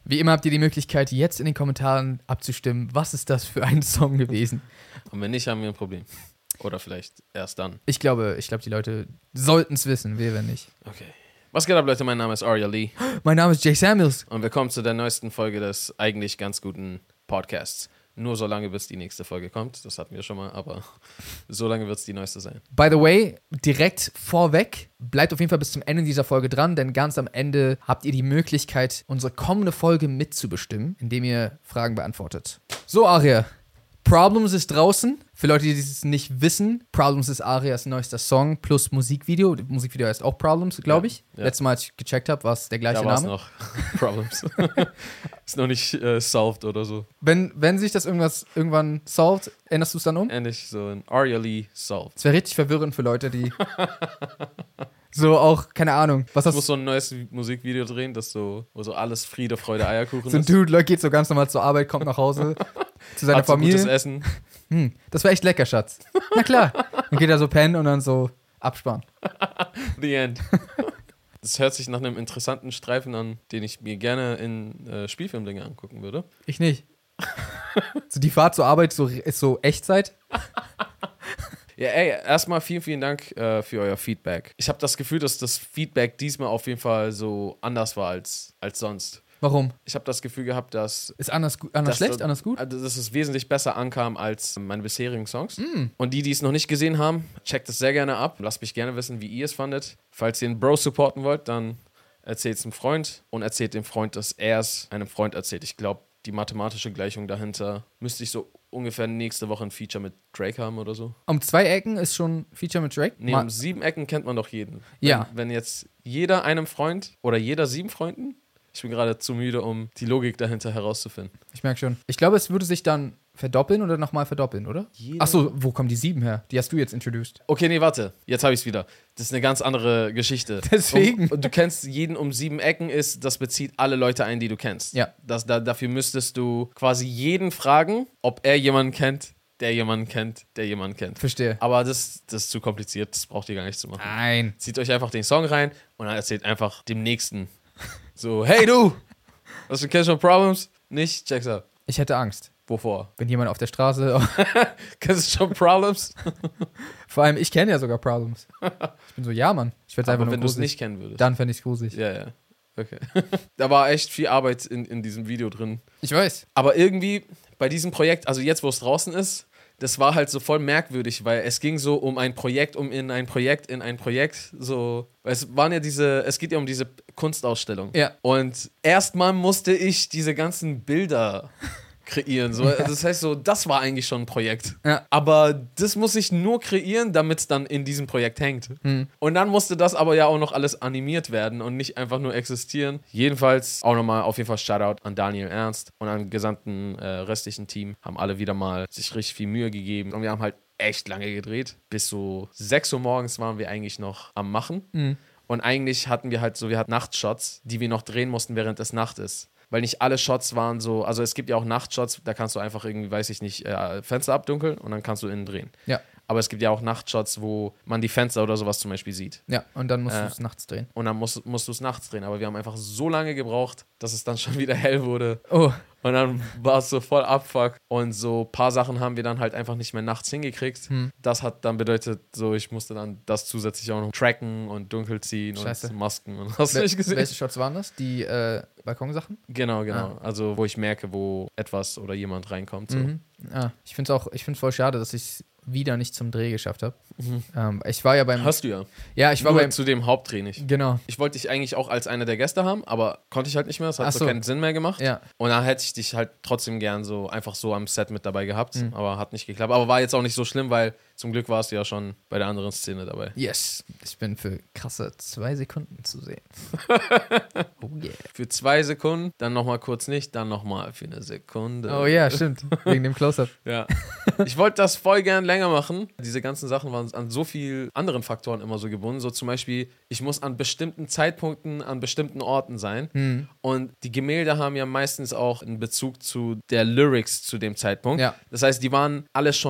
Wie immer habt ihr die Möglichkeit, jetzt in den Kommentaren abzustimmen, was ist das für ein Song gewesen. Und wenn nicht, haben wir ein Problem. Oder vielleicht erst dann. Ich glaube, die Leute sollten es wissen, wir wenn nicht. Okay. Was geht ab, Leute? Mein Name ist Arya Lee. Mein Name ist Jay Samuels. Und willkommen zu der neuesten Folge des eigentlich ganz guten Podcasts. Nur so lange, bis die nächste Folge kommt. Das hatten wir schon mal, aber so lange wird es die neueste sein. By the way, direkt vorweg, bleibt auf jeden Fall bis zum Ende dieser Folge dran, denn ganz am Ende habt ihr die Möglichkeit, unsere kommende Folge mitzubestimmen, indem ihr Fragen beantwortet. So, Aria, Problems ist draußen. Für Leute, die es nicht wissen, Problems ist Arias neuester Song plus Musikvideo. Das Musikvideo heißt auch Problems, glaube ich. Ja. Letztes Mal, als ich gecheckt habe, war es der gleiche Da war es Name. noch Problems. Ist noch nicht solved oder so. Wenn sich das irgendwann solved, änderst du es dann um? Ähnlich so ein Arya Lee solved. Das wäre richtig verwirrend für Leute, die so auch, keine Ahnung, was Ich das muss so ein neues Musikvideo drehen, wo so alles Friede, Freude, Eierkuchen so ein ist. Dude geht so ganz normal zur Arbeit, kommt nach Hause zu seiner Hat so gutes Familie. Essen. Das wäre echt lecker, Schatz. Na klar. Dann geht er so pennen und dann so absparen. The end. Das hört sich nach einem interessanten Streifen an, den ich mir gerne in Spielfilmlänge angucken würde. Ich nicht. So die Fahrt zur Arbeit ist so Echtzeit. Ja, ey, erstmal vielen, vielen Dank für euer Feedback. Ich habe das Gefühl, dass das Feedback diesmal auf jeden Fall so anders war als sonst. Warum? Ich habe das Gefühl gehabt, dass Ist anders dass schlecht, das- anders gut? Also, dass es wesentlich besser ankam als meine bisherigen Songs. Und die es noch nicht gesehen haben, checkt es sehr gerne ab. Lasst mich gerne wissen, wie ihr es fandet. Falls ihr einen Bro supporten wollt, dann erzählt es einem Freund und erzählt dem Freund, dass er es einem Freund erzählt. Ich glaube, die mathematische Gleichung dahinter müsste ich so ungefähr nächste Woche ein Feature mit Drake haben oder so. Um 2 Ecken ist schon Feature mit Drake. Nee, um 7 Ecken kennt man doch jeden. Ja. Wenn jetzt jeder einem Freund oder jeder 7 Freunden, ich bin gerade zu müde, um die Logik dahinter herauszufinden. Ich merke schon. Ich glaube, es würde sich dann verdoppeln oder nochmal verdoppeln, oder? Jeder- Achso, wo kommen die 7 her? Die hast du jetzt introduced. Okay, nee, warte. Jetzt habe ich es wieder. Das ist eine ganz andere Geschichte. Deswegen. Und du kennst jeden um 7 Ecken, das bezieht alle Leute ein, die du kennst. Ja. Dafür müsstest du quasi jeden fragen, ob er jemanden kennt, der jemanden kennt, der jemanden kennt. Verstehe. Aber das ist zu kompliziert. Das braucht ihr gar nicht zu machen. Nein. Zieht euch einfach den Song rein und dann erzählt einfach dem Nächsten so, hey du, hast du kennst schon Problems? Nicht? Check's out. Ich hätte Angst, Wovor? wenn jemand auf der Straße. Kennst du schon Problems? Vor allem, ich kenne ja sogar Problems. Ich bin so, ja, Mann. Ich werde einfach Aber nur wenn du es gruselig. nicht kennen würdest. Dann fände ich es gruselig. Ja, ja. Okay. Da war echt viel Arbeit in diesem Video drin. Ich weiß. Aber irgendwie bei diesem Projekt, also jetzt, wo es draußen ist, das war halt so voll merkwürdig, weil es ging so um ein Projekt, in ein Projekt, so. Weil es geht ja um diese Kunstausstellung. Ja. Und erstmal musste ich diese ganzen Bilder kreieren. So. Das heißt so, das war eigentlich schon ein Projekt. Ja. Aber das muss ich nur kreieren, damit es dann in diesem Projekt hängt. Und dann musste das aber ja auch noch alles animiert werden und nicht einfach nur existieren. Jedenfalls auch nochmal auf jeden Fall Shoutout an Daniel Ernst und an gesamten restlichen Team. Haben alle wieder mal sich richtig viel Mühe gegeben. Und wir haben halt echt lange gedreht. Bis so 6 Uhr morgens waren wir eigentlich noch am Machen. Und eigentlich hatten wir wir hatten Nachtshots, die wir noch drehen mussten, während es Nacht ist. Weil nicht alle Shots waren so, also es gibt ja auch Nachtshots, da kannst du einfach irgendwie, weiß ich nicht, Fenster abdunkeln und dann kannst du innen drehen. Ja. Aber es gibt ja auch Nachtshots, wo man die Fenster oder sowas zum Beispiel sieht. Ja, und dann musst du es nachts drehen. Und dann musst du es nachts drehen. Aber wir haben einfach so lange gebraucht, dass es dann schon wieder hell wurde. Oh, Und dann war es so voll Abfuck. Und so ein paar Sachen haben wir dann halt einfach nicht mehr nachts hingekriegt. Das hat dann bedeutet, so ich musste dann das zusätzlich auch noch tracken und dunkel ziehen Scheiße. und Masken. Und hast du nicht gesehen? Welche Shots waren das? Die Balkonsachen? Genau. Also wo ich merke, wo etwas oder jemand reinkommt. So. Ich finde es voll schade, dass ich es wieder nicht zum Dreh geschafft habe. Ich war ja beim... Hast du ja. Ja, ich war Nur beim... zu dem Hauptdreh nicht. Genau. Ich wollte dich eigentlich auch als einer der Gäste haben, aber konnte ich halt nicht mehr. Das hat Ach so so. keinen Sinn mehr gemacht. Ja. Und dann hätte ich dich halt trotzdem gern so einfach so am Set mit dabei gehabt, aber hat nicht geklappt. Aber war jetzt auch nicht so schlimm, weil zum Glück warst du ja schon bei der anderen Szene dabei. Yes. Ich bin für krasse 2 Sekunden zu sehen. Oh yeah. Für 2 Sekunden, dann nochmal kurz nicht, dann nochmal für eine Sekunde. Oh ja, stimmt. Wegen dem Close-Up. Ja. Ich wollte das voll gern länger machen. Diese ganzen Sachen waren an so vielen anderen Faktoren immer so gebunden. So zum Beispiel, ich muss an bestimmten Zeitpunkten an bestimmten Orten sein. Und die Gemälde haben ja meistens auch einen Bezug zu der Lyrics zu dem Zeitpunkt. Ja. Das heißt, die waren alle schon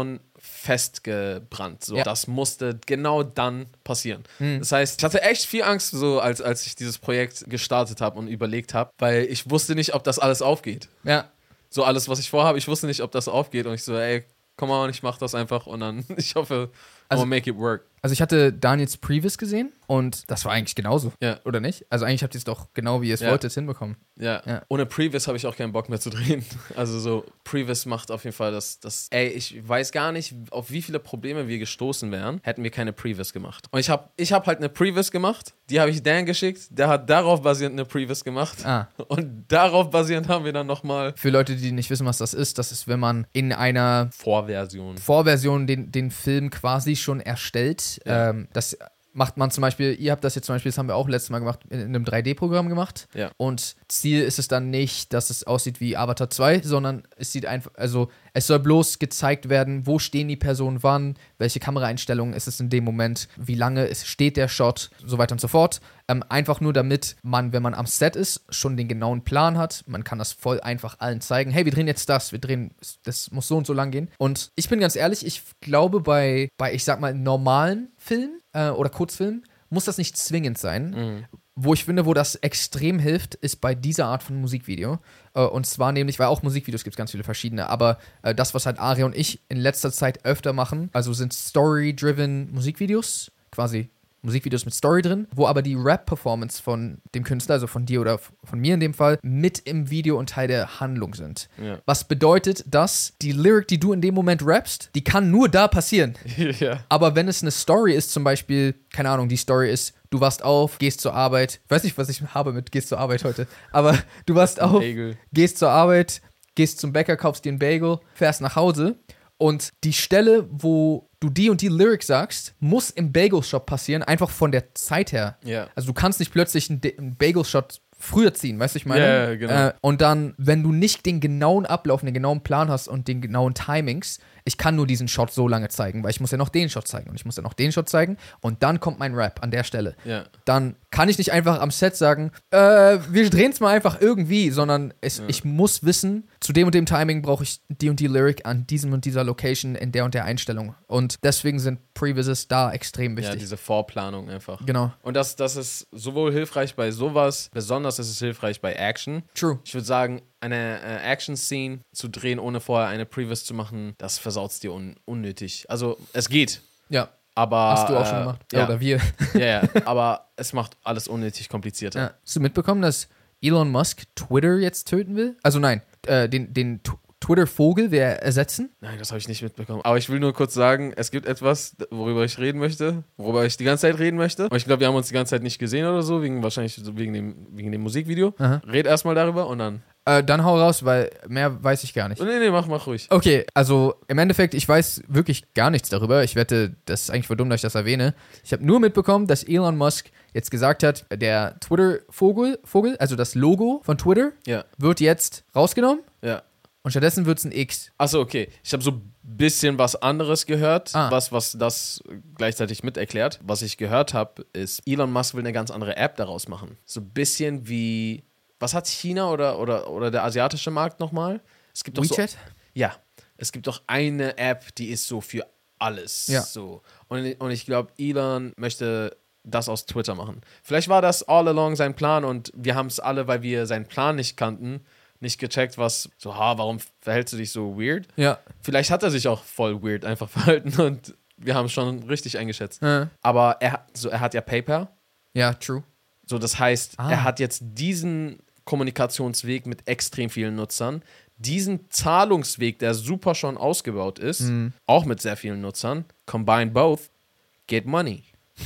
festgebrannt. So, Ja. das musste genau dann passieren. Das heißt, ich hatte echt viel Angst, so als ich dieses Projekt gestartet habe und überlegt habe, weil ich wusste nicht, ob das alles aufgeht. Ja. So alles, was ich vorhabe, ich wusste nicht, ob das aufgeht. Und ich so, ey, komm on, ich mach das einfach und dann, ich hoffe, Also- I'll make it work. Also ich hatte Daniels Previous gesehen und das war eigentlich genauso, Ja. oder nicht? Also eigentlich habt ihr es doch genau, wie ihr es Ja. wolltet, hinbekommen. Ja. Ja. Ohne Previous habe ich auch keinen Bock mehr zu drehen. Also so, Previous macht auf jeden Fall das. Ey, ich weiß gar nicht, auf wie viele Probleme wir gestoßen wären, hätten wir keine Previous gemacht. Und ich hab halt eine Previous gemacht, die habe ich Dan geschickt, der hat darauf basierend eine Previous gemacht. Ah. Und darauf basierend haben wir dann nochmal Für Leute, die nicht wissen, was das ist, wenn man in einer Vorversion. Vorversion den Film quasi schon erstellt. Ja. Das macht man zum Beispiel, ihr habt das jetzt zum Beispiel, das haben wir auch letztes Mal gemacht, in einem 3D-Programm gemacht. Ja. Und Ziel ist es dann nicht, dass es aussieht wie Avatar 2, sondern es sieht einfach, also es soll bloß gezeigt werden, wo stehen die Personen wann, welche Kameraeinstellungen ist es in dem Moment, wie lange steht der Shot, so weiter und so fort. Einfach nur damit man, wenn man am Set ist, schon den genauen Plan hat. Man kann das voll einfach allen zeigen. Hey, wir drehen jetzt das, das muss so und so lang gehen. Und ich bin ganz ehrlich, ich glaube bei ich sag mal, normalen Filmen oder Kurzfilmen muss das nicht zwingend sein. Wo ich finde, wo das extrem hilft, ist bei dieser Art von Musikvideo. Und zwar nämlich, weil auch Musikvideos gibt es ganz viele verschiedene, aber das, was halt Aria und ich in letzter Zeit öfter machen, also sind Story-driven Musikvideos, quasi Musikvideos mit Story drin, wo aber die Rap-Performance von dem Künstler, also von dir oder von mir in dem Fall, mit im Video und Teil der Handlung sind. Ja. Was bedeutet, dass die Lyric, die du in dem Moment rappst, die kann nur da passieren. Ja. Aber wenn es eine Story ist, zum Beispiel, keine Ahnung, die Story ist, du wachst auf, gehst zur Arbeit, ich weiß nicht, was ich habe mit gehst zur Arbeit heute, aber du wachst auf, Bagel. gehst zur Arbeit, gehst zum Bäcker, kaufst dir einen Bagel, fährst nach Hause und die Stelle, wo du die und die Lyric sagst, muss im Bagel-Shop passieren, einfach von der Zeit her. Ja. Also du kannst nicht plötzlich einen Bagel-Shot früher ziehen, weißt du, ich meine? Ja, genau. Und dann, wenn du nicht den genauen Ablauf, den genauen Plan hast und den genauen Timings, ich kann nur diesen Shot so lange zeigen, weil ich muss ja noch den Shot zeigen und ich muss ja noch den Shot zeigen und dann kommt mein Rap an der Stelle. Ja. Dann kann ich nicht einfach am Set sagen, wir drehen es mal einfach irgendwie, sondern ich muss wissen, zu dem und dem Timing brauche ich die und die Lyric an diesem und dieser Location in der und der Einstellung. Und deswegen sind Previses da extrem Ja, wichtig. diese Vorplanung einfach. Genau. Und das ist sowohl hilfreich bei sowas, besonders ist es hilfreich bei Action. True. Ich würde sagen, eine Action-Scene zu drehen, ohne vorher eine Previous zu machen, das versaut es dir unnötig. Also, es geht, Ja. aber... Hast du auch schon gemacht? Ja, Oder wir. ja, aber es macht alles unnötig komplizierter. Ja. Hast du mitbekommen, dass Elon Musk Twitter jetzt töten will? Also nein, den Twitter-Vogel will er ersetzen. Nein, das habe ich nicht mitbekommen. Aber ich will nur kurz sagen, es gibt etwas, worüber ich reden möchte, worüber ich die ganze Zeit reden möchte. Und ich glaube, wir haben uns die ganze Zeit nicht gesehen oder so, wahrscheinlich wegen dem Musikvideo. Aha. Red erstmal darüber und dann... Dann hau raus, weil mehr weiß ich gar nicht. Nee, mach ruhig. Okay, also im Endeffekt, ich weiß wirklich gar nichts darüber. Ich wette, das ist eigentlich voll dumm, dass ich das erwähne. Ich habe nur mitbekommen, dass Elon Musk jetzt gesagt hat, der Twitter-Vogel, also das Logo von Twitter, Ja, wird jetzt rausgenommen ja. und stattdessen wird es ein X. Achso, okay. Ich habe so ein bisschen was anderes gehört, Ah. was das gleichzeitig mit erklärt. Was ich gehört habe, ist, Elon Musk will eine ganz andere App daraus machen. So ein bisschen wie, was hat China oder der asiatische Markt nochmal? Es gibt doch WeChat? So, ja, es gibt doch eine App, die ist so für alles. Ja. So. Und ich glaube, Elon möchte das aus Twitter machen. Vielleicht war das all along sein Plan und wir haben es alle, weil wir seinen Plan nicht kannten, nicht gecheckt, warum verhältst du dich so weird? Ja. Vielleicht hat er sich auch voll weird einfach verhalten und wir haben es schon richtig eingeschätzt. Ja, Aber er hat ja PayPal. true. So, das heißt, Ah. er hat jetzt diesen Kommunikationsweg mit extrem vielen Nutzern, diesen Zahlungsweg, der super schon ausgebaut ist, auch mit sehr vielen Nutzern, combine both, get money.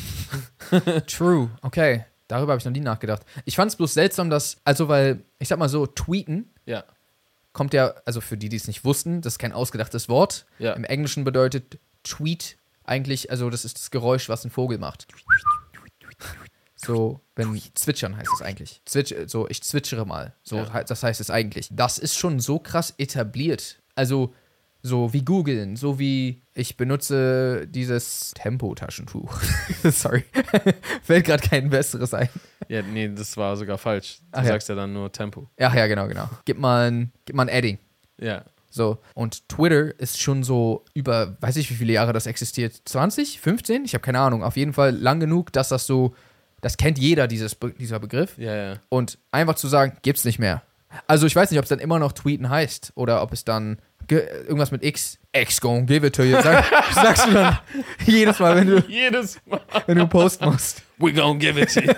True, okay. Darüber habe ich noch nie nachgedacht. Ich fand es bloß seltsam, weil, ich sag mal so, tweeten Ja, kommt ja, also für die, die es nicht wussten, das ist kein ausgedachtes Wort. Ja. Im Englischen bedeutet Tweet eigentlich, also das ist das Geräusch, was ein Vogel macht. So, wenn zwitschern heißt es eigentlich. Ich zwitschere mal. So, Ja. das heißt es eigentlich. Das ist schon so krass etabliert. Also, so wie googeln, so wie ich benutze dieses Tempo-Taschentuch. Sorry. Fällt gerade kein besseres ein. ja, nee, das war sogar falsch. Du Ach ja. sagst ja dann nur Tempo. Ach ja, genau. Gib mal ein Adding. Ja, So. Und Twitter ist schon so über, weiß ich wie viele Jahre das existiert, 20, 15? Ich habe keine Ahnung. Auf jeden Fall lang genug, dass das so, das kennt jeder, dieser Begriff. Ja. Und einfach zu sagen, gibt's nicht mehr. Also ich weiß nicht, ob es dann immer noch tweeten heißt oder ob es dann irgendwas mit X gonna give it to you. Sagst du dann jedes Mal, wenn du einen Post machst. We gonna give it to you.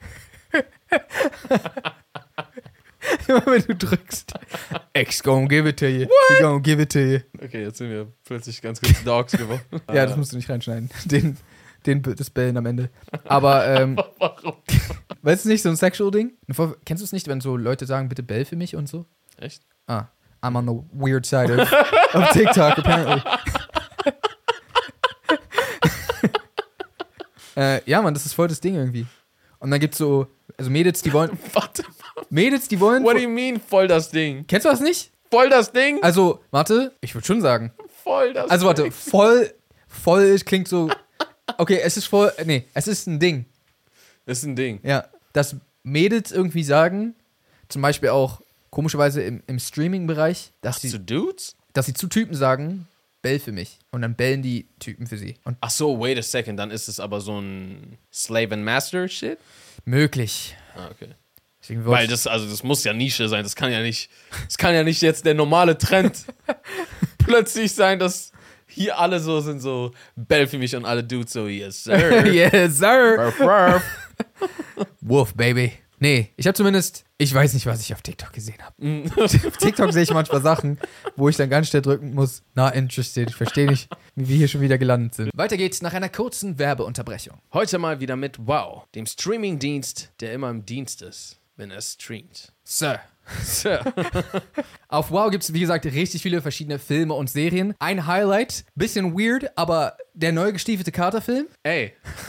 Immer wenn du drückst. X gonna give it to you. We gonna give it to you. Okay, jetzt sind wir plötzlich ganz kurz Dogs geworden. Ja, das musst du nicht reinschneiden. Das Bellen am Ende. Aber, Warum? weißt du nicht, so ein Sexual-Ding? Kennst du es nicht, wenn so Leute sagen, bitte bell für mich und so? Echt? I'm on the weird side of TikTok, apparently. Ja, Mann, das ist voll das Ding irgendwie. Und dann gibt's so, also Mädels, die wollen... Warte. Mädels, die wollen... What do you mean, voll das Ding? Kennst du das nicht? Voll das Ding? Also, warte, ich würde schon sagen. Voll das Also, warte, Ding. voll klingt so... Okay, es ist voll... Nee, es ist ein Ding. Das ist ein Ding. Ja, dass Mädels irgendwie sagen, zum Beispiel auch komischerweise im Streaming-Bereich, dass Zu sie Dudes? zu Typen sagen, bell für mich. Und dann bellen die Typen für sie. Und Ach so, wait a second. Dann ist es aber so ein Slave and Master Shit? möglich. Okay. Deswegen Weil das muss ja Nische sein. Das kann ja nicht jetzt der normale Trend plötzlich sein, dass hier alle so sind, so bell für mich und alle Dudes so, yes sir. Yes, sir. Ruff, ruff. Wolf, baby. Nee, ich weiß nicht, was ich auf TikTok gesehen habe. Auf TikTok sehe ich manchmal Sachen, wo ich dann ganz schnell drücken muss, not interested. Ich verstehe nicht, wie wir hier schon wieder gelandet sind. Weiter geht's nach einer kurzen Werbeunterbrechung. Heute mal wieder mit Wow, dem Streaming-Dienst, der immer im Dienst ist, wenn er streamt. Sir. Sir. Auf Wow gibt's, wie gesagt, richtig viele verschiedene Filme und Serien. Ein Highlight, bisschen weird, aber der neu gestiefelte Kater-Film. Ey.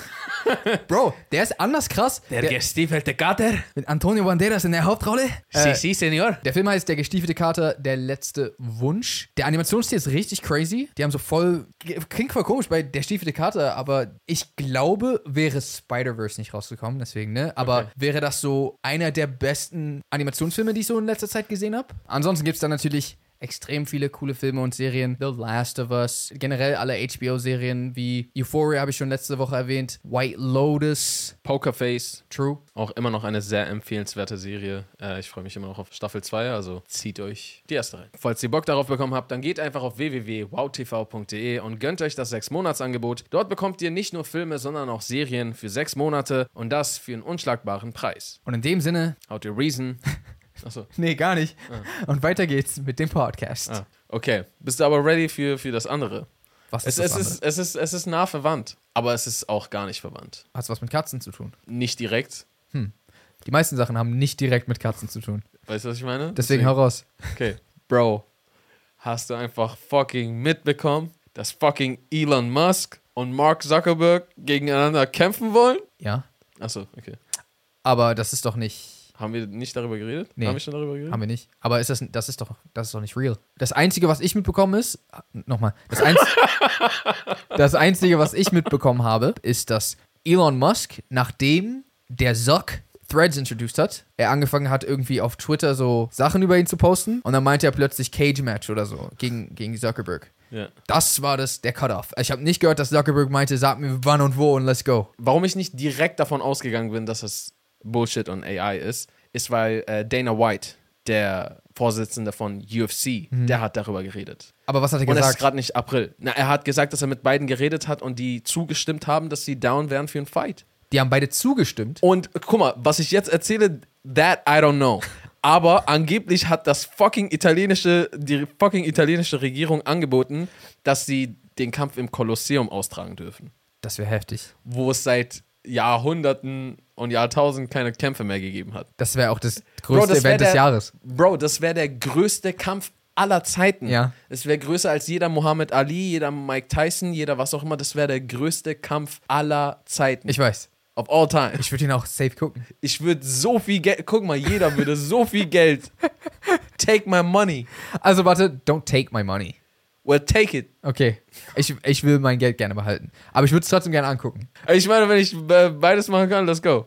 Bro, der ist anders krass. Der gestiefelte Kater. Mit Antonio Banderas in der Hauptrolle. Si, Senor. Der Film heißt Der gestiefelte Kater, der letzte Wunsch. Der Animationsstil ist richtig crazy. Die haben so klingt voll komisch bei Der gestiefelte Kater, aber ich glaube, wäre Spider-Verse nicht rausgekommen, deswegen, ne? Aber Okay. wäre das so einer der besten Animationsfilme, die ich so in letzter Zeit gesehen habe. Ansonsten gibt es dann natürlich extrem viele coole Filme und Serien. The Last of Us, generell alle HBO-Serien wie Euphoria habe ich schon letzte Woche erwähnt. White Lotus, Pokerface. True. Auch immer noch eine sehr empfehlenswerte Serie. Ich freue mich immer noch auf Staffel 2, also zieht euch die erste rein. Falls ihr Bock darauf bekommen habt, dann geht einfach auf www.wowtv.de und gönnt euch das 6-Monats-Angebot. Dort bekommt ihr nicht nur Filme, sondern auch Serien für 6 Monate und das für einen unschlagbaren Preis. Und in dem Sinne, How to Reason. Achso. nee, gar nicht. Und weiter geht's mit dem Podcast. Okay. Bist du aber ready für das andere? Was Es ist das andere? ist nah verwandt, aber es ist auch gar nicht verwandt. Hat's was mit Katzen zu tun? Nicht direkt. Die meisten Sachen haben nicht direkt mit Katzen zu tun. Weißt du, was ich meine? Deswegen hau raus. Okay. Bro, hast du einfach fucking mitbekommen, dass fucking Elon Musk und Mark Zuckerberg gegeneinander kämpfen wollen? Ja. Achso, okay. Aber das ist doch nicht. Haben wir nicht darüber geredet? Nee. Haben wir schon darüber geredet? Haben wir nicht. Aber das ist doch nicht real. Das Einzige, was ich mitbekommen ist, nochmal, das Einzige, was ich mitbekommen habe, ist, dass Elon Musk, nachdem der Zuck Threads introduced hat, er angefangen hat, irgendwie auf Twitter so Sachen über ihn zu posten und dann meinte er plötzlich Cage-Match oder so gegen Zuckerberg. Ja. Das war der Cut-Off. Ich habe nicht gehört, dass Zuckerberg meinte, sag mir wann und wo und let's go. Warum ich nicht direkt davon ausgegangen bin, dass es Bullshit und AI ist, weil Dana White, der Vorsitzende von UFC, der hat darüber geredet. Aber was hat er Und es ist gesagt? gerade nicht April. Na, er hat gesagt, dass er mit beiden geredet hat und die zugestimmt haben, dass sie down wären für einen Fight. Die haben beide zugestimmt. Und guck mal, was ich jetzt erzähle, that I don't know. Aber angeblich hat die fucking italienische Regierung angeboten, dass sie den Kampf im Kolosseum austragen dürfen. Das wäre heftig. Wo es seit Jahrhunderten und Jahrtausenden keine Kämpfe mehr gegeben hat. Das wäre auch das größte Event des Jahres. Bro, das wäre der größte Kampf aller Zeiten. Ja. Es wäre größer als jeder Muhammad Ali, jeder Mike Tyson, jeder was auch immer. Das wäre der größte Kampf aller Zeiten. Ich weiß. Of all time. Ich würde ihn auch safe gucken. Ich würde so viel Geld, guck mal, jeder würde so viel Geld. Take my money. Also warte, don't take my money. Well, take it. Okay. Ich will mein Geld gerne behalten. Aber ich würde es trotzdem gerne angucken. Ich meine, wenn ich beides machen kann, let's go.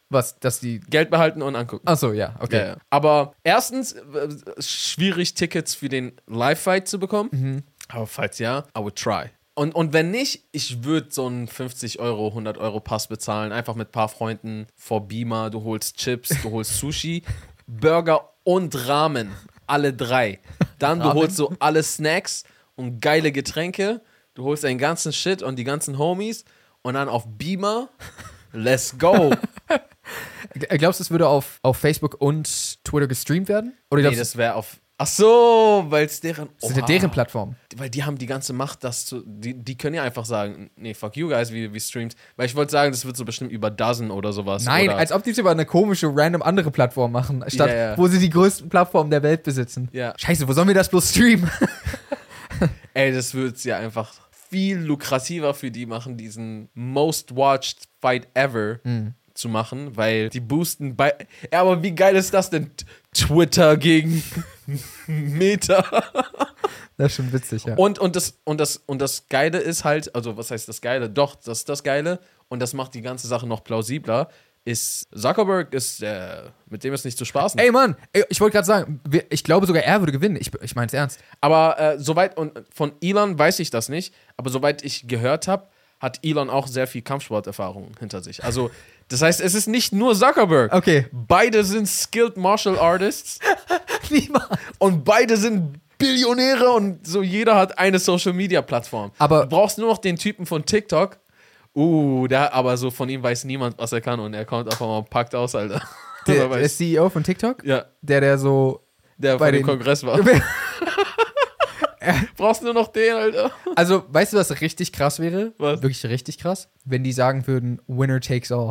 Was, dass die... Geld behalten und angucken. Achso, ja, okay. Ja, ja. Aber erstens, schwierig Tickets für den Live-Fight zu bekommen. Aber falls ja, I would try. Und wenn nicht, ich würde so einen 50 Euro, 100 Euro Pass bezahlen. Einfach mit ein paar Freunden vor Beamer. Du holst Chips, du holst Sushi, Burger und Ramen. Alle 3. Dann du holst so alle Snacks und geile Getränke. Du holst deinen ganzen Shit und die ganzen Homies. Und dann auf Beamer. Let's go. Glaubst du, es würde auf Facebook und Twitter gestreamt werden? Oder Nee, das wäre auf... Ach so, weil es deren... das ist ja deren Plattform. Weil die haben die ganze Macht, das zu... Die können ja einfach sagen, nee, fuck you guys, wie streamt. Weil ich wollte sagen, das wird so bestimmt über Dozen oder sowas. Nein, oder als ob die es über eine komische, random andere Plattform machen, statt wo sie die größten Plattformen der Welt besitzen. Ja. Scheiße, wo sollen wir das bloß streamen? Ey, das wird ja einfach viel lukrativer für die machen, diesen most watched fight ever zu machen, weil die boosten bei... Ja, aber wie geil ist das denn? Twitter gegen Meta. Das ist schon witzig, ja. Und das Geile ist halt, also was heißt das Geile? Doch, das ist das Geile und das macht die ganze Sache noch plausibler, ist Zuckerberg mit dem ist nicht zu spaßen. Ey, Mann, ich wollte gerade sagen, ich glaube sogar, er würde gewinnen. Ich meine es ernst. Aber soweit, und von Elon weiß ich das nicht, aber soweit ich gehört habe, hat Elon auch sehr viel Kampfsporterfahrung hinter sich. Also, das heißt, es ist nicht nur Zuckerberg. Okay. Beide sind skilled Martial Artists. Niemals. Und beide sind Billionäre und so jeder hat eine Social-Media-Plattform. Aber du brauchst nur noch den Typen von TikTok. Aber so von ihm weiß niemand, was er kann und er kommt einfach mal packt aus, Alter. der CEO von TikTok? Ja. Der so Der bei von dem den Kongress war. Brauchst nur noch den, Alter. Also, weißt du, was richtig krass wäre? Was? Wirklich richtig krass? Wenn die sagen würden, Winner takes all.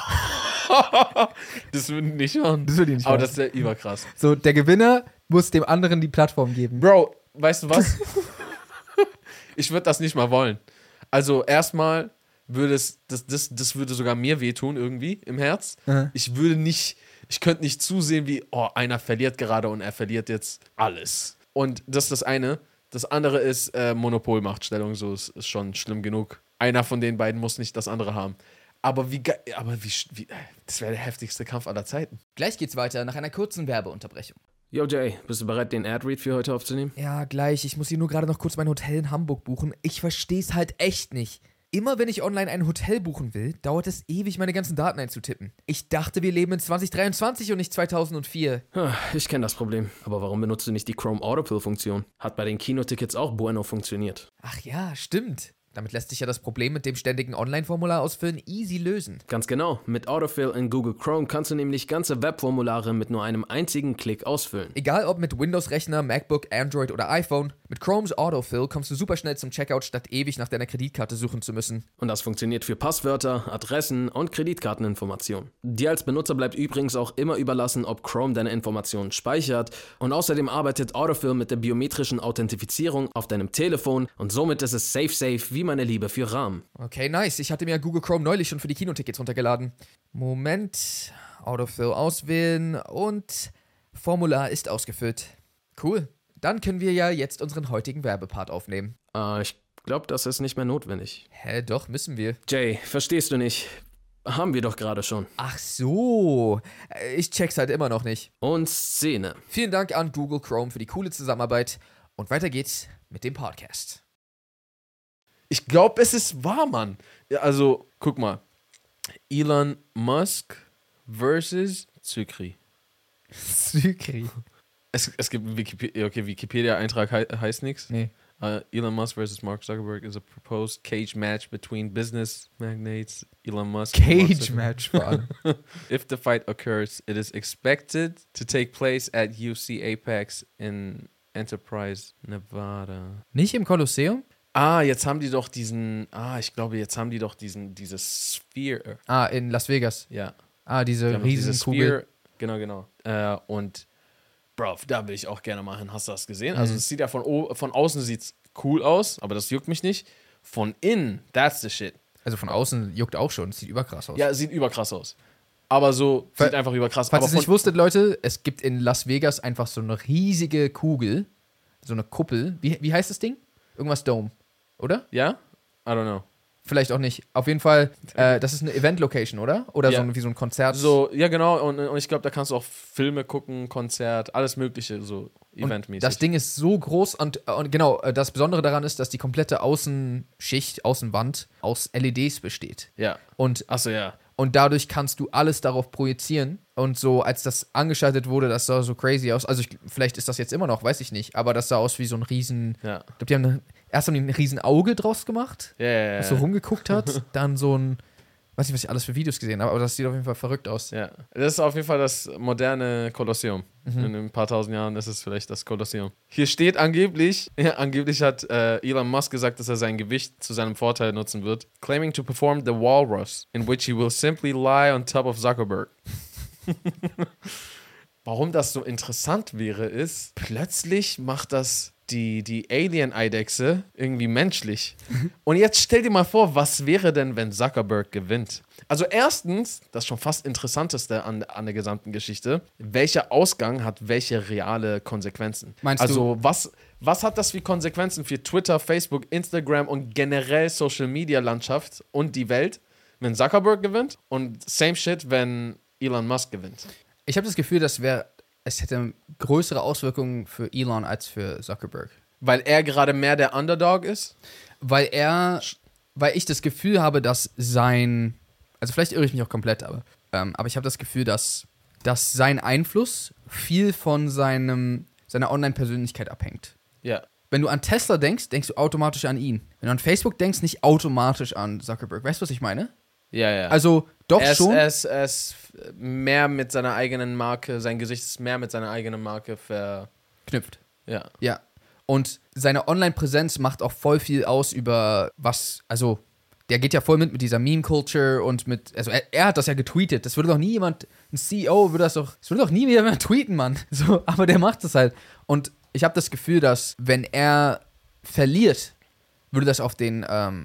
Das würden die nicht machen. Das würden die nicht Aber machen. das ist ja überkrass. So, der Gewinner muss dem anderen die Plattform geben. Bro, weißt du was? Ich würde das nicht mal wollen. Also erstmal würde das würde sogar mir wehtun irgendwie im Herz. Mhm. Ich könnte nicht zusehen, wie, einer verliert gerade und er verliert jetzt alles. Und das ist das eine. Das andere ist Monopolmachtstellung, so ist schon schlimm genug. Einer von den beiden muss nicht das andere haben. Aber das wäre der heftigste Kampf aller Zeiten. Gleich geht's weiter nach einer kurzen Werbeunterbrechung. Yo Jay, bist du bereit, den Ad-Read für heute aufzunehmen? Ja, gleich. Ich muss hier nur gerade noch kurz mein Hotel in Hamburg buchen. Ich verstehe es halt echt nicht. Immer wenn ich online ein Hotel buchen will, dauert es ewig, meine ganzen Daten einzutippen. Ich dachte, wir leben in 2023 und nicht 2004. Ich kenne das Problem. Aber warum benutzt du nicht die Chrome Autofill-Funktion? Hat bei den Kinotickets auch bueno funktioniert. Ach ja, stimmt. Damit lässt sich ja das Problem mit dem ständigen Online-Formular ausfüllen easy lösen. Ganz genau. Mit Autofill in Google Chrome kannst du nämlich ganze Webformulare mit nur einem einzigen Klick ausfüllen. Egal ob mit Windows-Rechner, MacBook, Android oder iPhone, mit Chromes Autofill kommst du super schnell zum Checkout, statt ewig nach deiner Kreditkarte suchen zu müssen. Und das funktioniert für Passwörter, Adressen und Kreditkarteninformationen. Dir als Benutzer bleibt übrigens auch immer überlassen, ob Chrome deine Informationen speichert. Und außerdem arbeitet Autofill mit der biometrischen Authentifizierung auf deinem Telefon und somit ist es safe wie meine Liebe für RAM. Okay, nice. Ich hatte mir Google Chrome neulich schon für die Kinotickets runtergeladen. Moment. Autofill auswählen und Formular ist ausgefüllt. Cool. Dann können wir ja jetzt unseren heutigen Werbepart aufnehmen. Ich glaube, das ist nicht mehr notwendig. Hä, doch, müssen wir. Jay, verstehst du nicht? Haben wir doch gerade schon. Ach so. Ich check's halt immer noch nicht. Und Szene. Vielen Dank an Google Chrome für die coole Zusammenarbeit. Und weiter geht's mit dem Podcast. Ich glaube, es ist wahr, Mann. Ja, also, guck mal. Elon Musk versus Zykri. Zykri. Es gibt einen Wikipedia-Eintrag, heißt nichts. Nee. Elon Musk versus Mark Zuckerberg is a proposed cage match between business magnates Elon Musk Cage Match vor allem. If the fight occurs, it is expected to take place at UC Apex in Enterprise, Nevada. Nicht im Kolosseum? Jetzt haben die doch diese Sphere. In Las Vegas. Ja. Diese Riesenkugel. Genau. Und Bro, da will ich auch gerne mal hin. Hast du das gesehen? Also es sieht ja von außen sieht's cool aus, aber das juckt mich nicht. Von innen, that's the shit. Also von außen juckt auch schon. Sieht überkrass aus. Ja, sieht überkrass aus. Aber sieht einfach überkrass aus. Falls ihr es nicht wusstet, Leute, es gibt in Las Vegas einfach so eine riesige Kugel. So eine Kuppel. Wie heißt das Ding? Irgendwas Dome. Oder? Ja? I don't know. Vielleicht auch nicht. Auf jeden Fall, das ist eine Event-Location, oder? Oder Ja. wie so ein Konzert. So, ja genau, und ich glaube, da kannst du auch Filme gucken, Konzert, alles mögliche, so eventmäßig. Das Ding ist so groß und genau, das Besondere daran ist, dass die komplette Außenschicht, Außenwand aus LEDs besteht. Ja. Und Achso, ja. Und dadurch kannst du alles darauf projizieren. Und so, als das angeschaltet wurde, das sah so crazy aus. Also, vielleicht ist das jetzt immer noch, weiß ich nicht. Aber das sah aus wie so ein riesen. Ja. Ich glaube, erst haben die ein riesen Auge draus gemacht, Ja. das so rumgeguckt hat. Dann so ein. Weiß nicht, was ich alles für Videos gesehen habe, aber das sieht auf jeden Fall verrückt aus. Ja. Das ist auf jeden Fall das moderne Kolosseum. In ein paar tausend Jahren ist es vielleicht das Kolosseum. Hier steht angeblich hat Elon Musk gesagt, dass er sein Gewicht zu seinem Vorteil nutzen wird. Claiming to perform the walrus, in which he will simply lie on top of Zuckerberg. Warum das so interessant wäre, ist, plötzlich macht das die Alien-Eidechse irgendwie menschlich. Und jetzt stell dir mal vor, was wäre denn, wenn Zuckerberg gewinnt? Also erstens, das schon fast Interessanteste an der gesamten Geschichte, welcher Ausgang hat welche reale Konsequenzen? Meinst also was hat das für Konsequenzen für Twitter, Facebook, Instagram und generell Social-Media-Landschaft und die Welt, wenn Zuckerberg gewinnt? Und same shit, wenn Elon Musk gewinnt. Ich habe das Gefühl, es hätte größere Auswirkungen für Elon als für Zuckerberg. Weil er gerade mehr der Underdog ist? Weil ich das Gefühl habe, dass also vielleicht irre ich mich auch komplett, aber ich habe das Gefühl, dass sein Einfluss viel von seiner Online-Persönlichkeit abhängt. Ja. Wenn du an Tesla denkst du automatisch an ihn. Wenn du an Facebook denkst, nicht automatisch an Zuckerberg. Weißt du, was ich meine? Ja. Also doch schon. Er ist mehr mit seiner eigenen Marke, sein Gesicht ist mehr mit seiner eigenen Marke Knüpft. Ja. Ja. Und seine Online-Präsenz macht auch voll viel aus über also der geht ja voll mit dieser Meme-Culture und also er hat das ja getweetet. Das würde doch nie jemand, ein CEO das würde doch nie jemand tweeten, Mann. So, aber der macht das halt. Und ich habe das Gefühl, dass wenn er verliert, würde das auf den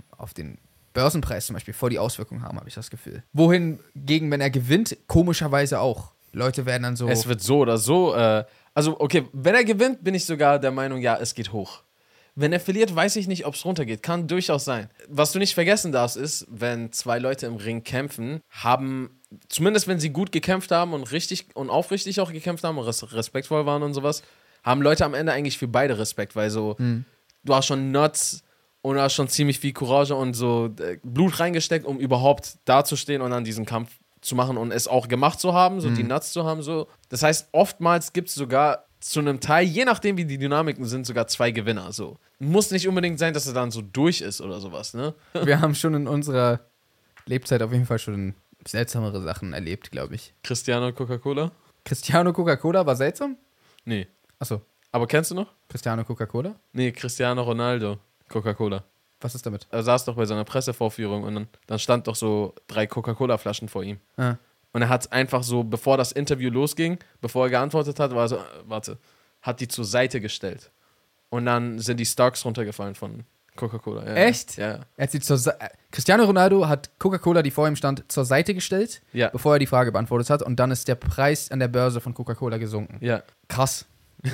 Börsenpreis zum Beispiel voll die Auswirkungen haben, habe ich das Gefühl. Wohingegen, wenn er gewinnt, komischerweise auch. Leute werden dann so. Es wird so oder so, also okay, wenn er gewinnt, bin ich sogar der Meinung, ja, es geht hoch. Wenn er verliert, weiß ich nicht, ob es runtergeht. Kann durchaus sein. Was du nicht vergessen darfst, ist, wenn zwei Leute im Ring kämpfen, zumindest wenn sie gut gekämpft haben und richtig und aufrichtig auch gekämpft haben und respektvoll waren und sowas, haben Leute am Ende eigentlich für beide Respekt, weil so, du hast schon Nuts und du hast schon ziemlich viel Courage und so Blut reingesteckt, um überhaupt dazustehen und dann diesen Kampf zu machen und es auch gemacht zu haben, so die Nuts zu haben, so. Das heißt, oftmals gibt es sogar zu einem Teil, je nachdem wie die Dynamiken sind, sogar zwei Gewinner, so. Muss nicht unbedingt sein, dass er dann so durch ist oder sowas, ne? Wir haben schon in unserer Lebzeit auf jeden Fall schon seltsamere Sachen erlebt, glaube ich. Cristiano Coca-Cola? Cristiano Coca-Cola war seltsam? Nee. Achso, Aber kennst du noch? Cristiano Coca-Cola? Nee, Cristiano Ronaldo Coca-Cola. Was ist damit? Er saß doch bei seiner Pressevorführung und dann stand doch so 3 Coca-Cola-Flaschen vor ihm. Ah. Und er hat einfach so, bevor das Interview losging, bevor er geantwortet hat, war so, hat die zur Seite gestellt. Und dann sind die Stocks runtergefallen von Coca-Cola. Ja, Echt? Ja. Er hat sie Cristiano Ronaldo hat Coca-Cola, die vor ihm stand, zur Seite gestellt, Ja. bevor er die Frage beantwortet hat. Und dann ist der Preis an der Börse von Coca-Cola gesunken. Ja. Krass.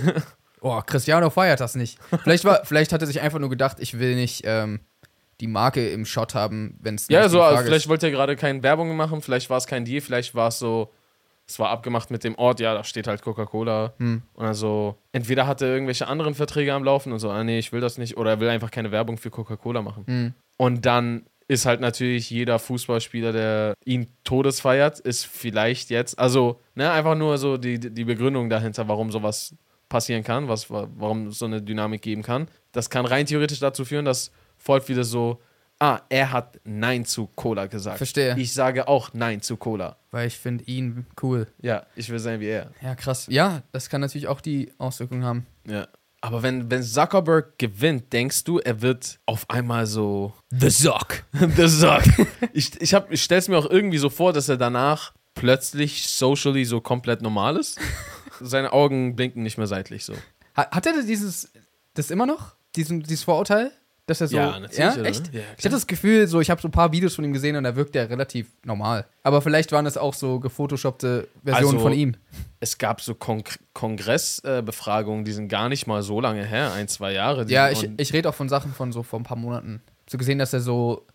Oh, Cristiano feiert das nicht. Vielleicht hat er sich einfach nur gedacht, ich will nicht die Marke im Shot haben, wenn es Ja, nicht so, die also Frage vielleicht ist. wollte er gerade keine Werbung machen, vielleicht war es kein Deal, vielleicht war es so, es war abgemacht mit dem Ort, ja, da steht halt Coca-Cola. Und also, entweder hat er irgendwelche anderen Verträge am Laufen und so, nee, ich will das nicht, oder er will einfach keine Werbung für Coca-Cola machen. Und dann ist halt natürlich jeder Fußballspieler, der ihn Todes feiert, ist vielleicht jetzt, also, ne, einfach nur so die Begründung dahinter, warum sowas passieren kann, warum es so eine Dynamik geben kann. Das kann rein theoretisch dazu führen, dass voll viele so, er hat Nein zu Cola gesagt. Verstehe. Ich sage auch Nein zu Cola. Weil ich finde ihn cool. Ja, ich will sein wie er. Ja, krass. Ja, das kann natürlich auch die Auswirkungen haben. Ja. Aber wenn Zuckerberg gewinnt, denkst du, er wird auf einmal so The Zuck. The Zuck. Ich stell's mir auch irgendwie so vor, dass er danach plötzlich socially so komplett normal ist. Seine Augen blinken nicht mehr seitlich so. Hat er das immer noch? Dieses Vorurteil? Dass er so. Ja, natürlich, Ja, oder? echt? Ja, klar. Ich hatte das Gefühl, ich habe so ein paar Videos von ihm gesehen und da wirkt er relativ normal. Aber vielleicht waren das auch so gefotoshoppte Versionen Also, von ihm. Es gab so Kongressbefragungen, die sind gar nicht mal so lange her, 1-2 Jahre. Ja, ich rede auch von Sachen von so vor ein paar Monaten. So gesehen, dass er so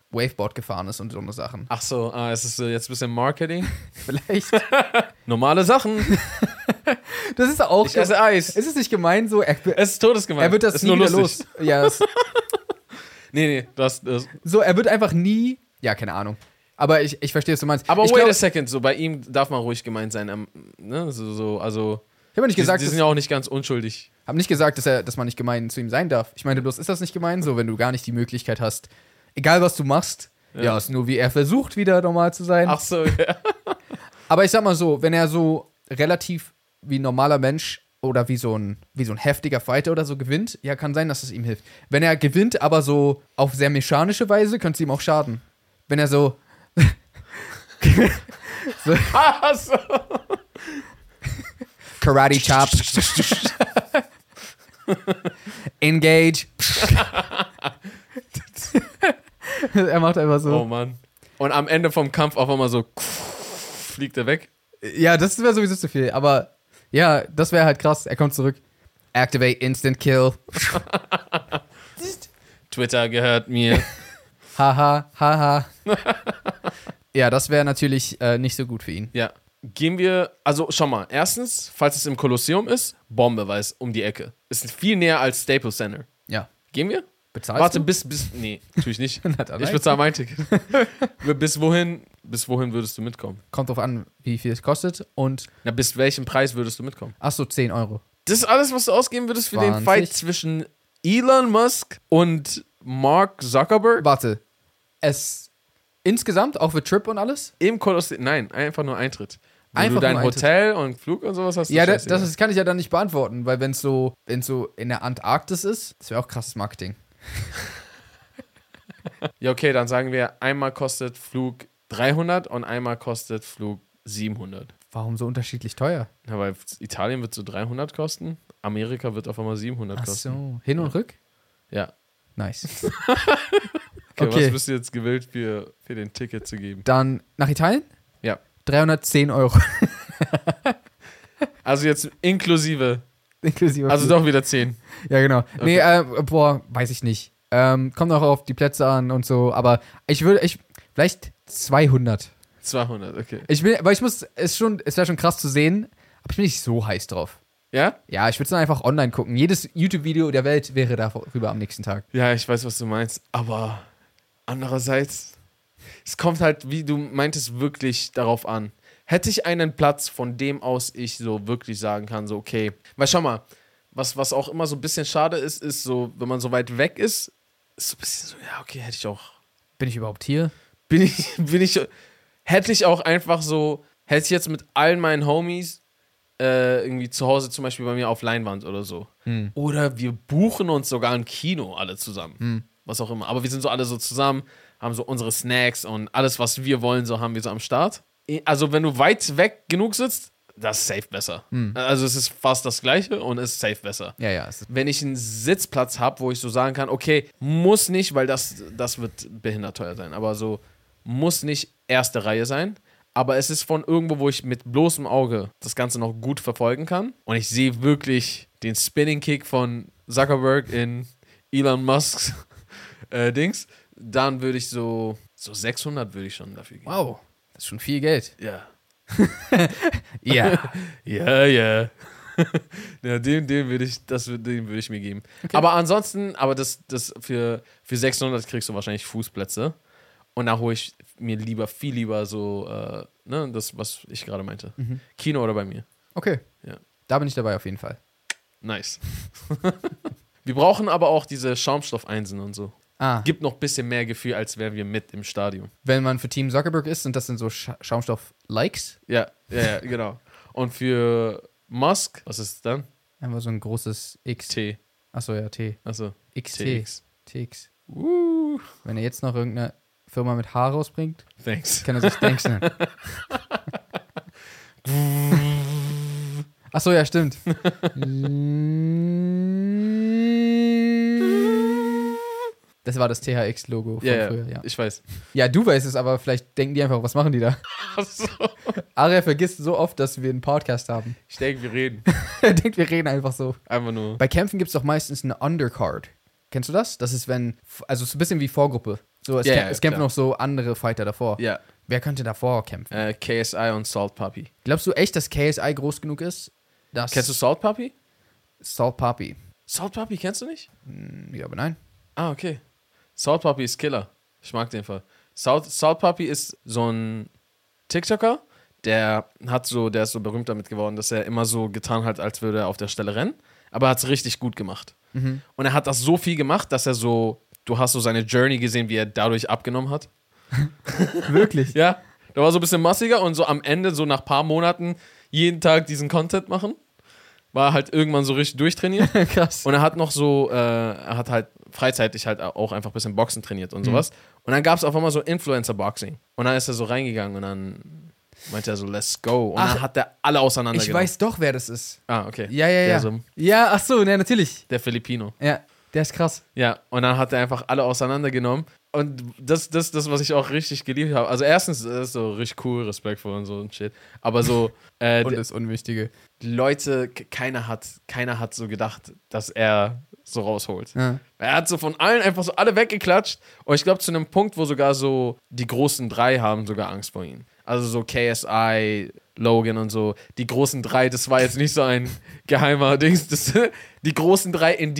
Waveboard gefahren ist und so eine Sachen. Ach so, es ist jetzt ein bisschen Marketing. Vielleicht. Normale Sachen. Das ist auch. Ich esse Eis. Ist es nicht gemein so? Es ist todesgemein. Er wird das ist nie nur wieder lustig. los. Ja, Nee, das. so, er wird einfach nie. Ja, keine Ahnung. Aber ich verstehe, was du meinst. Aber ich wait glaub, a second, so bei ihm darf man ruhig gemeint sein. Ne? Also. Ich habe nicht gesagt, die sind ja auch nicht ganz unschuldig. hab nicht gesagt, dass man nicht gemein zu ihm sein darf. Ich meine bloß, ist das nicht gemein so, wenn du gar nicht die Möglichkeit hast, egal was du machst, ja, ist nur wie er versucht, wieder normal zu sein. Ach so, ja. Aber ich sag mal so, wenn er so relativ wie ein normaler Mensch oder wie so ein heftiger Fighter oder so gewinnt, ja, kann sein, dass es ihm hilft. Wenn er gewinnt, aber so auf sehr mechanische Weise, könnte es ihm auch schaden. Wenn er so Ach so. Karate Chop. Engage. Er macht einfach so. Oh Mann. Und am Ende vom Kampf auf einmal so fliegt er weg. Ja, das wäre sowieso zu viel. Aber ja, das wäre halt krass. Er kommt zurück. Activate Instant Kill. Twitter gehört mir. Haha, haha. Ja, das wäre natürlich nicht so gut für ihn. Ja. Gehen wir, also schau mal, erstens, falls es im Kolosseum ist, Bombe, weil es um die Ecke. Ist viel näher als Staples Center. Ja. Gehen wir? Bezahlst Warte, du? bis, nee, tue ich nicht. Na, dann Ich bezahle mein Ticket. bis wohin würdest du mitkommen? Kommt drauf an, wie viel es kostet. Und, Na, bis welchem Preis würdest du mitkommen? ach so, 10 Euro. Das ist alles, was du ausgeben würdest für 20. den Fight zwischen Elon Musk und Mark Zuckerberg? Warte. Es insgesamt, auch für Trip und alles? Im Kolosseum, nein, einfach nur Eintritt. Wo Einfach du dein nur Eintritt. Hotel und Flug und sowas hast. Ja, ist scheißegal. das kann ich ja dann nicht beantworten, weil wenn es so in der Antarktis ist, das wäre auch krasses Marketing. Ja, okay, dann sagen wir, einmal kostet Flug 300 und einmal kostet Flug 700. Warum so unterschiedlich teuer? Ja, weil Italien wird so 300 kosten, Amerika wird auf einmal 700 Ach kosten. so. Hin und rück? Ja. Nice. Okay, Okay. was bist du jetzt gewillt für den Ticket zu geben? Dann nach Italien? Ja. 310 Euro. Also jetzt inklusive, Inklusive. also doch wieder 10. Ja, genau. Nee, weiß ich nicht. Kommt auch auf die Plätze an und so, aber vielleicht 200. 200, okay. Es wäre schon krass zu sehen, aber ich bin nicht so heiß drauf. Ja? Ja, ich würde es dann einfach online gucken. Jedes YouTube-Video der Welt wäre darüber am nächsten Tag. Ja, ich weiß, was du meinst, aber andererseits, es kommt halt, wie du meintest, wirklich darauf an. Hätte ich einen Platz, von dem aus ich so wirklich sagen kann, so okay, weil schau mal, was auch immer so ein bisschen schade ist so, wenn man so weit weg ist so ein bisschen so, ja, okay, hätte ich auch, Bin ich überhaupt hier? hätte ich auch einfach so, hätte ich jetzt mit allen meinen Homies irgendwie zu Hause zum Beispiel bei mir auf Leinwand oder so. Oder wir buchen uns sogar ein Kino alle zusammen. Was auch immer. Aber wir sind so alle so zusammen, haben so unsere Snacks und alles, was wir wollen, so haben wir so am Start. Also wenn du weit weg genug sitzt, das ist safe besser. Also es ist fast das Gleiche und es ist safe besser. Ja. Wenn ich einen Sitzplatz habe, wo ich so sagen kann, okay, muss nicht, weil das wird behindert teuer sein, aber so muss nicht erste Reihe sein, aber es ist von irgendwo, wo ich mit bloßem Auge das Ganze noch gut verfolgen kann und ich sehe wirklich den Spinning Kick von Zuckerberg in Elon Musks Dings, dann würde ich so 600 würde ich schon dafür geben. Wow, das ist schon viel Geld. Ja. Ja. Ja. Ja, den würde ich mir geben. Okay. Aber ansonsten, das für 600 kriegst du wahrscheinlich Fußplätze. Und da hole ich mir viel lieber so, das, was ich gerade meinte. Kino oder bei mir. Okay. Ja. Da bin ich dabei auf jeden Fall. Nice. Wir brauchen aber auch diese Schaumstoffeinsen und so. Gibt noch ein bisschen mehr Gefühl, als wären wir mit im Stadion. Wenn man für Team Zuckerberg ist, sind das dann so Schaumstoff-Likes? Ja, genau. Und für Musk, was ist es dann? Einfach so ein großes X. T. Achso, ja, T. Achso. XT. TX. TX. Wenn er jetzt noch irgendeine Firma mit H rausbringt, Thanks. kann er sich Thanks nennen. Achso, ja, stimmt. Das war das THX-Logo von früher, ja. Ich weiß. Ja, du weißt es, aber vielleicht denken die einfach, was machen die da? Achso. Aria vergisst so oft, dass wir einen Podcast haben. Ich denke, wir reden. Er denkt, wir reden einfach so. Einfach nur. Bei Kämpfen gibt es doch meistens eine Undercard. Kennst du das? Das ist, also es ist ein bisschen wie Vorgruppe. So, es kämpfen klar. noch so andere Fighter davor. Ja. Wer könnte davor kämpfen? KSI und Salt Puppy. Glaubst du echt, dass KSI groß genug ist? Kennst du Salt Puppy? Salt Puppy? Salt Puppy kennst du nicht? Ja, aber nein. Ah, okay. Salt Puppy ist Killer. Ich mag den Fall. Salt Puppy ist so ein TikToker, der ist so berühmt damit geworden, dass er immer so getan hat, als würde er auf der Stelle rennen. Aber er hat es richtig gut gemacht. Und er hat das so viel gemacht, dass du hast so seine Journey gesehen, wie er dadurch abgenommen hat. Wirklich? Ja. Der war so ein bisschen massiger und so am Ende, so nach ein paar Monaten, jeden Tag diesen Content machen. War halt irgendwann so richtig durchtrainiert. Krass. Und er hat noch so, er hat halt freizeitig halt auch einfach ein bisschen Boxen trainiert und sowas. Und dann gab es auf einmal so Influencer-Boxing. Und dann ist er so reingegangen und dann meinte er so, let's go. Und dann hat er alle auseinandergenommen. Ich weiß doch, wer das ist. Ah, okay. Ja. Ja, ach so, ne, natürlich. Der Filipino. Ja, der ist krass. Ja, und dann hat er einfach alle auseinandergenommen. Und das, was ich auch richtig geliebt habe. Also erstens, das ist so richtig cool, respektvoll und so und shit. Aber so, Und das Unwichtige. Leute, keiner hat so gedacht, dass er so rausholt. Ja. Er hat so von allen einfach so alle weggeklatscht. Und ich glaube, zu einem Punkt, wo sogar so die großen drei haben sogar Angst vor ihm. Also so KSI, Logan und so. Die großen drei, das war jetzt nicht so ein geheimer Dings. Die großen drei in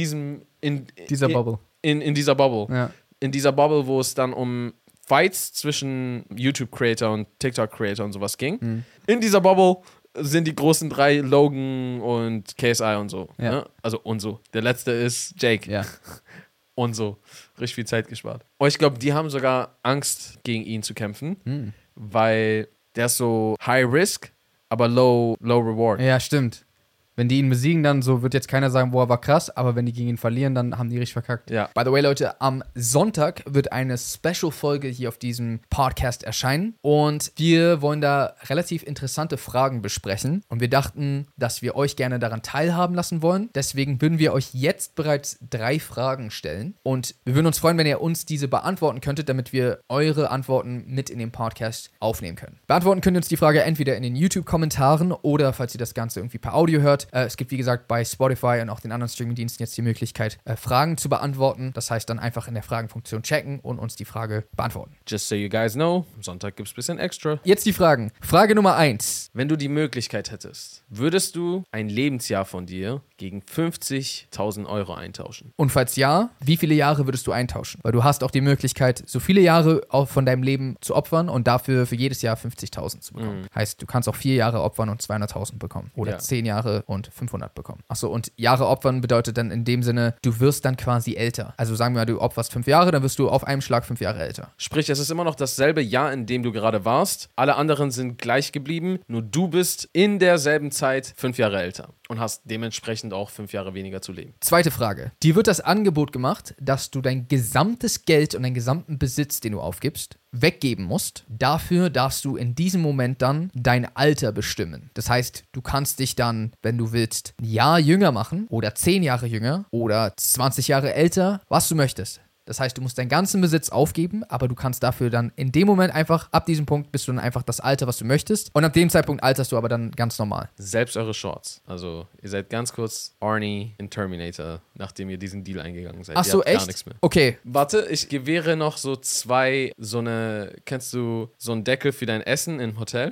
dieser Bubble. In dieser Bubble. Ja. In dieser Bubble, wo es dann um Fights zwischen YouTube-Creator und TikTok-Creator und sowas ging. In dieser Bubble sind die großen drei Logan und KSI und so. Ja. Ne? Also und so. Der letzte ist Jake. Ja. Und so. Richtig viel Zeit gespart. Und ich glaube, die haben sogar Angst, gegen ihn zu kämpfen, weil der ist so High Risk, aber Low Reward. Ja, stimmt. Wenn die ihn besiegen, dann so wird jetzt keiner sagen, boah, war krass, aber wenn die gegen ihn verlieren, dann haben die richtig verkackt. Ja. By the way, Leute, am Sonntag wird eine Special-Folge hier auf diesem Podcast erscheinen und wir wollen da relativ interessante Fragen besprechen und wir dachten, dass wir euch gerne daran teilhaben lassen wollen. Deswegen würden wir euch jetzt bereits 3 Fragen stellen und wir würden uns freuen, wenn ihr uns diese beantworten könntet, damit wir eure Antworten mit in den Podcast aufnehmen können. Beantworten könnt ihr uns die Frage entweder in den YouTube-Kommentaren oder, falls ihr das Ganze irgendwie per Audio hört. Es gibt, wie gesagt, bei Spotify und auch den anderen Streaming-Diensten jetzt die Möglichkeit, Fragen zu beantworten. Das heißt, dann einfach in der Fragenfunktion checken und uns die Frage beantworten. Just so you guys know, am Sonntag gibt es ein bisschen extra. Jetzt die Fragen. Frage Nummer 1. Wenn du die Möglichkeit hättest, würdest du ein Lebensjahr von dir gegen 50.000 Euro eintauschen? Und falls ja, wie viele Jahre würdest du eintauschen? Weil du hast auch die Möglichkeit, so viele Jahre auch von deinem Leben zu opfern und dafür für jedes Jahr 50.000 zu bekommen. Heißt, du kannst auch 4 Jahre opfern und 200.000 bekommen. Oder 10 Jahre und 500 bekommen. Achso, und Jahre opfern bedeutet dann in dem Sinne, du wirst dann quasi älter. Also sagen wir mal, du opferst 5 Jahre, dann wirst du auf einem Schlag 5 Jahre älter. Sprich, es ist immer noch dasselbe Jahr, in dem du gerade warst. Alle anderen sind gleich geblieben, nur du bist in derselben Zeit 5 Jahre älter und hast dementsprechend auch 5 Jahre weniger zu leben. Zweite Frage. Dir wird das Angebot gemacht, dass du dein gesamtes Geld und deinen gesamten Besitz, den du aufgibst, weggeben musst. Dafür darfst du in diesem Moment dann dein Alter bestimmen. Das heißt, du kannst dich dann, wenn du willst, ein Jahr jünger machen oder 10 Jahre jünger oder 20 Jahre älter, was du möchtest. Das heißt, du musst deinen ganzen Besitz aufgeben, aber du kannst dafür dann in dem Moment einfach, ab diesem Punkt bist du dann einfach das Alter, was du möchtest. Und ab dem Zeitpunkt alterst du aber dann ganz normal. Selbst eure Shorts. Also, ihr seid ganz kurz Arnie in Terminator, nachdem ihr diesen Deal eingegangen seid. Ach so, ihr habt echt? Gar nichts mehr. Okay. Warte, ich gewähre noch so 2, kennst du so einen Deckel für dein Essen im Hotel?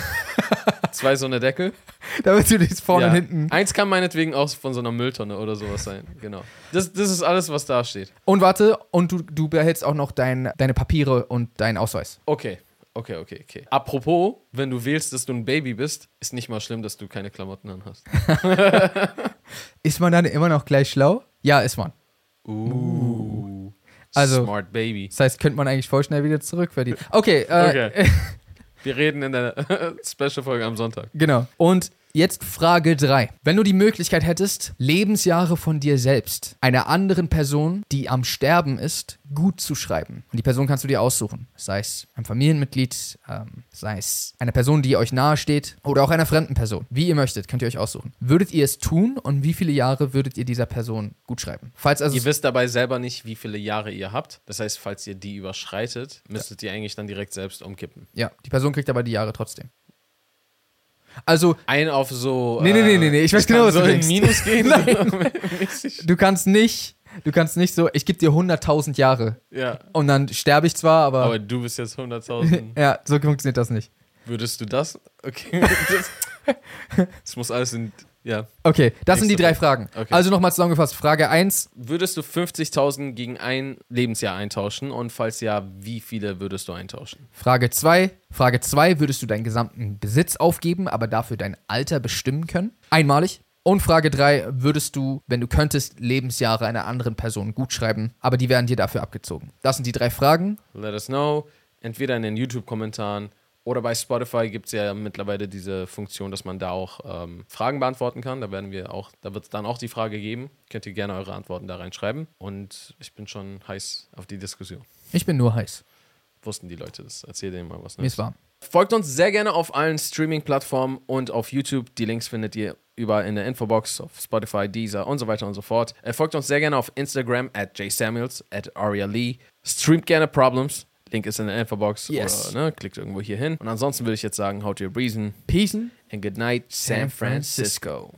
2 so eine Deckel. Damit du das vorne und hinten... Eins kann meinetwegen auch von so einer Mülltonne oder sowas sein. Genau. Das ist alles, was da steht. Und warte, und du behältst auch noch deine Papiere und deinen Ausweis. Okay. Apropos, wenn du wählst, dass du ein Baby bist, ist nicht mal schlimm, dass du keine Klamotten an hast. Ist man dann immer noch gleich schlau? Ja, ist man. Also, Smart Baby. Das heißt, könnte man eigentlich voll schnell wieder zurückverdienen. Okay. Wir reden in der Special-Folge am Sonntag. Genau. Und jetzt Frage 3. Wenn du die Möglichkeit hättest, Lebensjahre von dir selbst einer anderen Person, die am Sterben ist, gut zu schreiben. Und die Person kannst du dir aussuchen. Sei es ein Familienmitglied, sei es eine Person, die euch nahe steht oder auch einer fremden Person. Wie ihr möchtet, könnt ihr euch aussuchen. Würdet ihr es tun und wie viele Jahre würdet ihr dieser Person gut schreiben? Falls also ihr wisst dabei selber nicht, wie viele Jahre ihr habt. Das heißt, falls ihr die überschreitet, müsstet ihr eigentlich dann direkt selbst umkippen. Ja, die Person kriegt aber die Jahre trotzdem. Also. Ein auf so. Nee. Ich weiß genau, was du denkst. in Minus gehen. Du kannst nicht Du kannst nicht so, ich gebe dir 100.000 Jahre Ja. und dann sterbe ich zwar, Aber du bist jetzt 100.000. ja, so funktioniert das nicht. Würdest du das? Okay. Das muss alles in. Ja. Okay, das sind die Nächste 3 Fragen. Okay. Also nochmal zusammengefasst. Frage 1. Würdest du 50.000 gegen ein Lebensjahr eintauschen? Und falls ja, wie viele würdest du eintauschen? Frage 2. Frage 2. Würdest du deinen gesamten Besitz aufgeben, aber dafür dein Alter bestimmen können? Einmalig. Und Frage 3. Würdest du, wenn du könntest, Lebensjahre einer anderen Person gutschreiben, aber die werden dir dafür abgezogen? Das sind die 3 Fragen. Let us know. Entweder in den YouTube-Kommentaren oder bei Spotify gibt es ja mittlerweile diese Funktion, dass man da auch Fragen beantworten kann. Da wird es dann auch die Frage geben. Könnt ihr gerne eure Antworten da reinschreiben. Und ich bin schon heiß auf die Diskussion. Ich bin nur heiß. Wussten die Leute das? Erzähl denen mal was. Ne? Mir ist warm. Folgt uns sehr gerne auf allen Streaming-Plattformen und auf YouTube. Die Links findet ihr überall in der Infobox, auf Spotify, Deezer und so weiter und so fort. Folgt uns sehr gerne auf Instagram @jsamuels, @arialee. Streamt gerne Problems. Link ist in der Infobox. Yes. Oder klickt irgendwo hier hin. Und ansonsten würde ich jetzt sagen, how to your reason. Peace And good night, San Francisco.